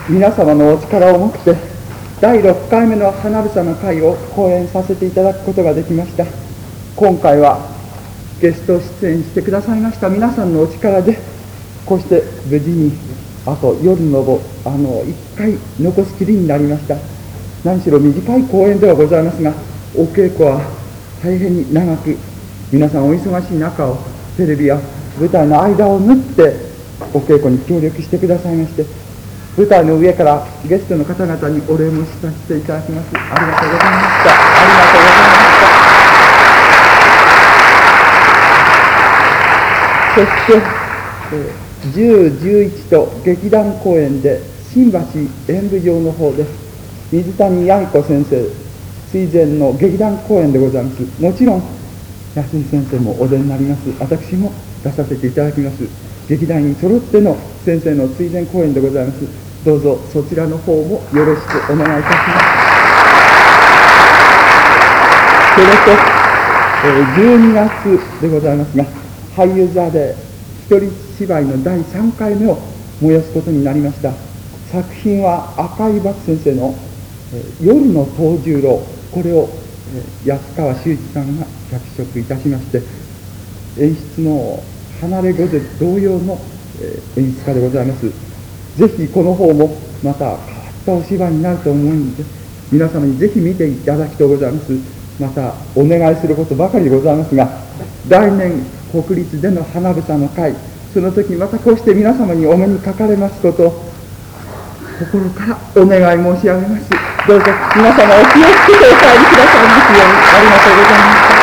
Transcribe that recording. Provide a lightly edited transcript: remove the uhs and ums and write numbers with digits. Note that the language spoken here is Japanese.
皆様のお力をもって第6回目の花房の会を講演させていただくことができました。今回はゲスト出演してくださいました皆さんのお力でこうして無事にあと夜の1回残すきりになりました。何しろ短い講演ではございますが、お稽古は大変に長く、皆さんお忙しい中をテレビや舞台の間を縫ってお稽古に協力してくださいまして、舞台の上からゲストの方々にお礼申しさせていただきます。ありがとうございました。ありがとうございました。そして10、11と劇団公演で新橋演舞場の方で水谷八重子先生追善の劇団公演でございます。もちろん安井先生もお出になります。私も出させていただきます。劇団員揃っての先生の追善公演でございます。どうぞそちらの方もよろしくお願いいたします。それと、12月でございますが、俳優座で一人芝居の第3回目を催すことになりました。作品は赤井漠先生の夜の藤十郎、これを安川修一さんが脚色いたしまして、演出の離れ御前同様の演出家でございます。ぜひこの方もまた変わったお芝居になると思うので、皆様にぜひ見ていただきとうございます。またお願いすることばかりでございますが、来年国立での花房の会、その時またこうして皆様にお目にかかれますことを心からお願い申し上げます。どうぞ皆様お気をつけてお帰りくださいますように。ありがとうございました。